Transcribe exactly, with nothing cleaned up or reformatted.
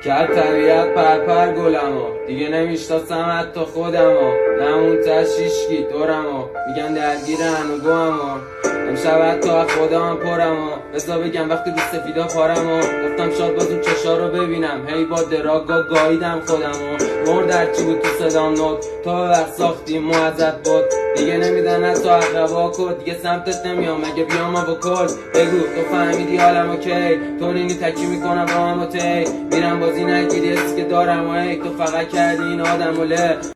کرد طبیعت پرپر گلمو، دیگه نمیشناسم حتی خودمو، نمون تشیشکی دورمو، میگن درگیر هنوگوامو. امشب حتی از خودم پرمو، بذار بگم وقتی رو سفیدا پارمو، گفتم شاد باز اون چشا رو ببینم، هی با دراگا گاییدم خودمو. مرد هرچی بود تو صدام نود، تو به وقت ساختی معزد بود، دیگه نمیدن حتی اقربا کد، دیگه سمتت نمیام مگه بیام با کل. بگو تو فهمیدی حالم اوکی، تو نینی تکی میکنم با هم و تی، میرم بازی نگیری اسکی که دارم و هی تو فقط کردی این آدم و له.